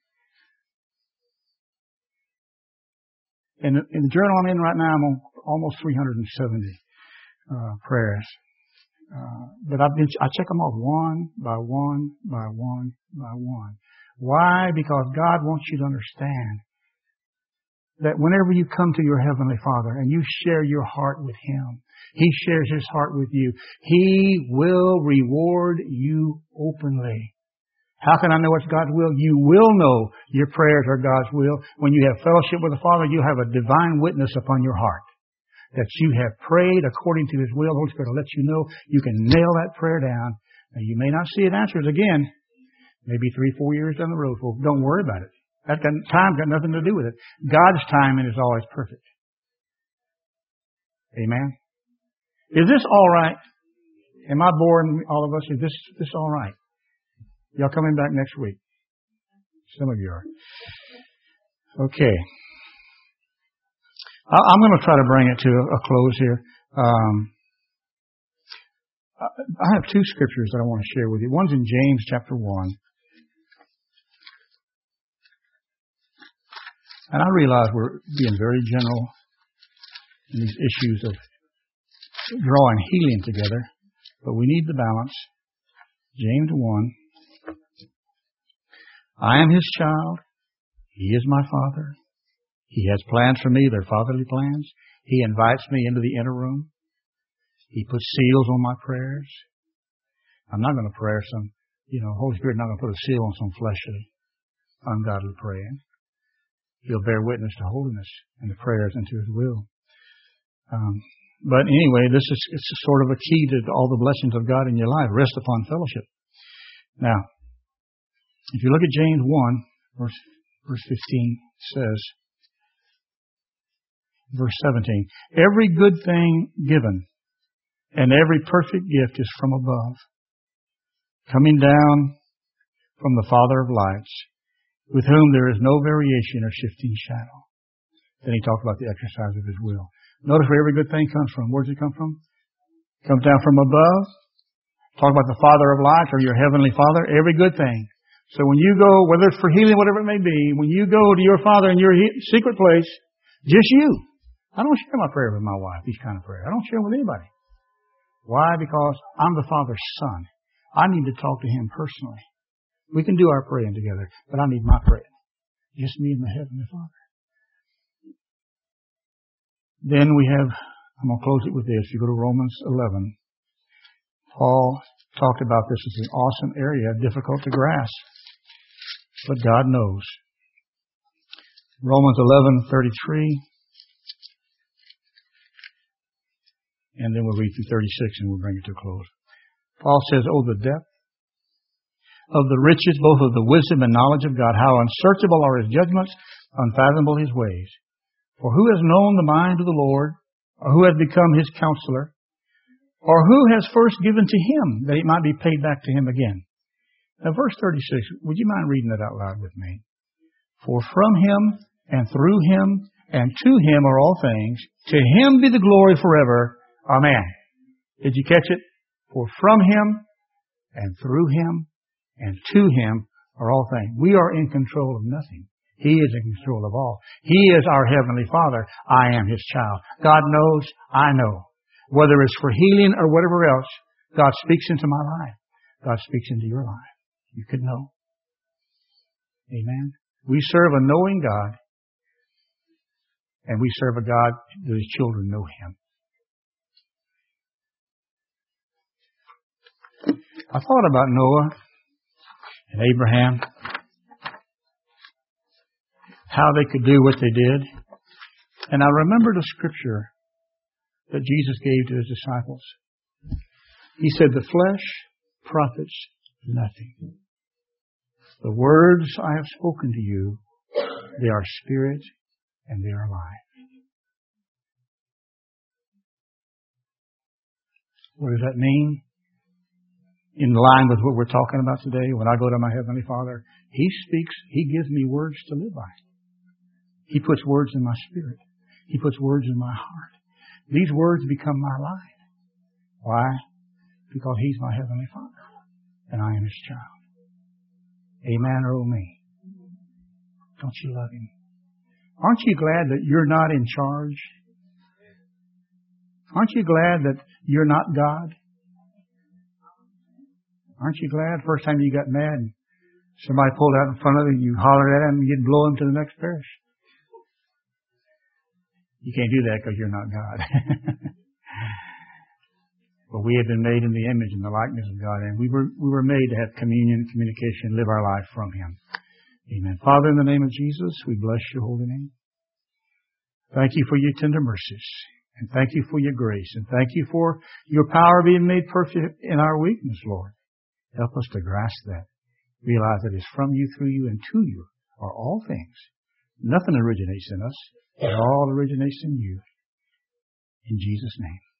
In the journal I'm in right now, I'm on almost 370 prayers. But I check them off one by one by one by one. Why? Because God wants you to understand that whenever you come to your Heavenly Father and you share your heart with Him, He shares His heart with you. He will reward you openly. How can I know it's God's will? You will know your prayers are God's will. When you have fellowship with the Father, you have a divine witness upon your heart that you have prayed according to His will. The Holy Spirit will let you know. You can nail that prayer down. Now, you may not see it answered again, maybe 3-4 years down the road. Well, don't worry about it. Time's got nothing to do with it. God's timing is always perfect. Amen. Is this all right? Am I boring all of us? Is this all right? Y'all coming back next week? Some of you are. Okay. I'm going to try to bring it to a close here. I have two scriptures that I want to share with you. One's in James chapter 1. And I realize we're being very general in these issues of drawing healing together, but we need the balance. James 1. I am His child. He is my Father. He has plans for me. They're fatherly plans. He invites me into the inner room. He puts seals on my prayers. I'm not going to pray some, Holy Spirit not going to put a seal on some fleshly, ungodly praying. He'll bear witness to holiness and the prayers and to His will. But anyway, it's sort of a key to all the blessings of God in your life. Rest upon fellowship. Now, if you look at James 1, verse 15, says, verse 17, every good thing given and every perfect gift is from above, coming down from the Father of lights, with whom there is no variation or shifting shadow. Then he talked about the exercise of His will. Notice where every good thing comes from. Where does it come from? It comes down from above. Talk about the Father of lights or your Heavenly Father. Every good thing. So when you go, whether it's for healing, whatever it may be, when you go to your Father in your secret place, just you. I don't share my prayer with my wife, these kind of prayers. I don't share them with anybody. Why? Because I'm the Father's Son. I need to talk to Him personally. We can do our praying together, but I need my praying. Just me and my Heavenly Father. Then we have, I'm going to close it with this. You go to Romans 11. Paul talked about this as an awesome area, difficult to grasp. But God knows. Romans 11:33. And then we'll read through 36 and we'll bring it to a close. Paul says, oh, the depth of the riches, both of the wisdom and knowledge of God, how unsearchable are His judgments, unfathomable His ways. For who has known the mind of the Lord, or who has become His counselor, or who has first given to Him that it might be paid back to Him again? Now, verse 36, would you mind reading that out loud with me? For from Him and through Him and to Him are all things. To Him be the glory forever. Amen. Did you catch it? For from Him and through Him and to Him are all things. We are in control of nothing. He is in control of all. He is our Heavenly Father. I am His child. God knows, I know. Whether it's for healing or whatever else, God speaks into my life. God speaks into your life. You could know. Amen. We serve a knowing God, and we serve a God that His children know Him. I thought about Noah and Abraham, how they could do what they did. And I remembered a scripture that Jesus gave to His disciples. He said, the flesh profits nothing. The words I have spoken to you They are spirit and they are life. What does that mean? In line with what we're talking about today, when I go to my Heavenly Father, He speaks, He gives me words to live by. He puts words in my spirit. He puts words in my heart. These words become my life. Why? Because He's my Heavenly Father, and I am His child. Amen or oh me. Don't you love Him? Aren't you glad that you're not in charge? Aren't you glad that you're not God? Aren't you glad first time you got mad and somebody pulled out in front of you, you hollered at him and you'd blow him to the next parish? You can't do that because you're not God. But we have been made in the image and the likeness of God, and we were made to have communion, communication, live our life from Him. Amen. Father, in the name of Jesus, we bless Your holy name. Thank You for Your tender mercies, and thank You for Your grace, and thank You for Your power being made perfect in our weakness, Lord. Help us to grasp that. Realize that it's from You, through You, and to You are all things. Nothing originates in us. It all originates in You. In Jesus' name.